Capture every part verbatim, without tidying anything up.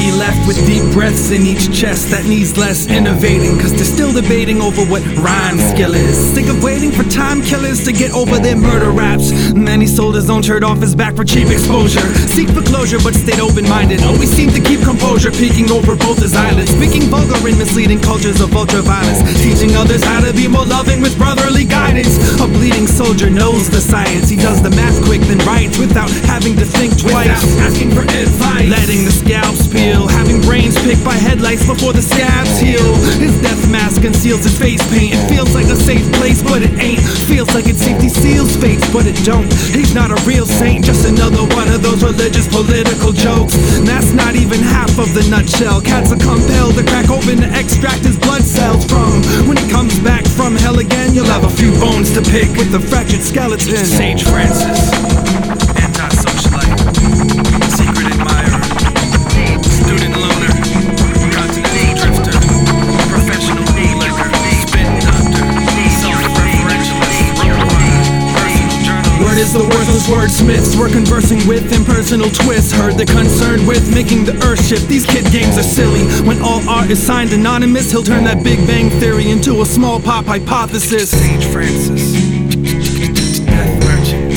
Be left with deep breaths in each chest that needs less innovating, cause they're still debating over what rhyme skill is. Sick of waiting for time killers to get over their murder raps. Then he sold his own shirt off his back for cheap exposure. Seek for closure but stayed open-minded. Always seemed to keep composure, peeking over both his eyelids. Speaking vulgar and misleading cultures of ultra-violence, teaching others how to be more loving with brotherly guidance. A bleeding soldier knows the science. He does the math quick then writes without having to think twice, without asking for advice. Letting the scalps peel, having brains picked by headlights before the scabs heal. His death mask conceals his face paint. It feels like a safe place but it ain't. Feels like its safety seals fates but it don't. He's not a real saint, just another one of those religious political jokes. And that's not even half of the nutshell. Cats are compelled to crack open to extract his blood cells from. When he comes back from hell again, you'll have a few bones to pick with the fractured skeleton. Sage Francis, anti-socialite, secret admirer, student loner, continental drifter, professional bootlegger, spin doctor, self-referentialist, road runner, personal journalist. Word is the worthless wordsmiths we're conversing with impersonal twists. Heard they're concerned with making the earth shift. These kid games are silly. When all art is signed anonymous, he'll turn that Big Bang Theory into a small pop hypothesis. Sage Francis, death merchant,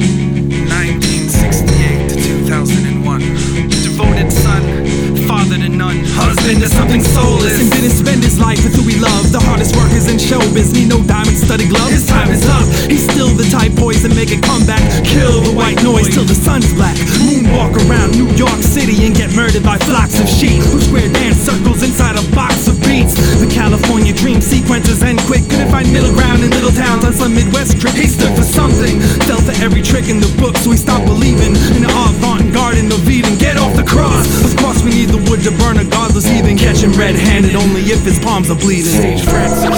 nineteen sixty-eight to two thousand one. Devoted son, father to none, husband to something soulless, and didn't spend his life with who he loved. The hardest workers in showbiz need no diamond-studded gloves. His time is up. He's still the type poised to make a comeback. Kill the white noise till the sun's black. Moonwalk around New York City and get murdered by flocks of sheep who square dance circles inside a box of beats. The California dream sequences end quick. Couldn't find middle ground in little towns on some Midwest trip. He stood for something, fell for every trick in the book, so he stopped believing in the avant-garde and the Eden. Get off the cross. Of course we need the wood to burn a godless heathen. Catch him red-handed only if his palms are bleeding. Sage Francis,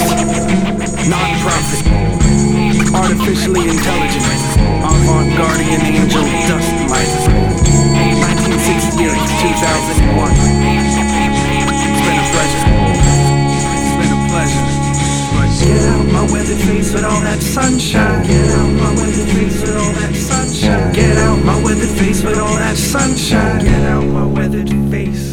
non-profit, artificially intelligent, avant-gardian angel, dust miser, nineteen sixty-eight to two thousand one. It's been a pleasure. It's been a pleasure. But get out my weathered face with all that sunshine. Get out my weathered face with all that sunshine. Get out my weathered face with all that sunshine. Get out my weathered face.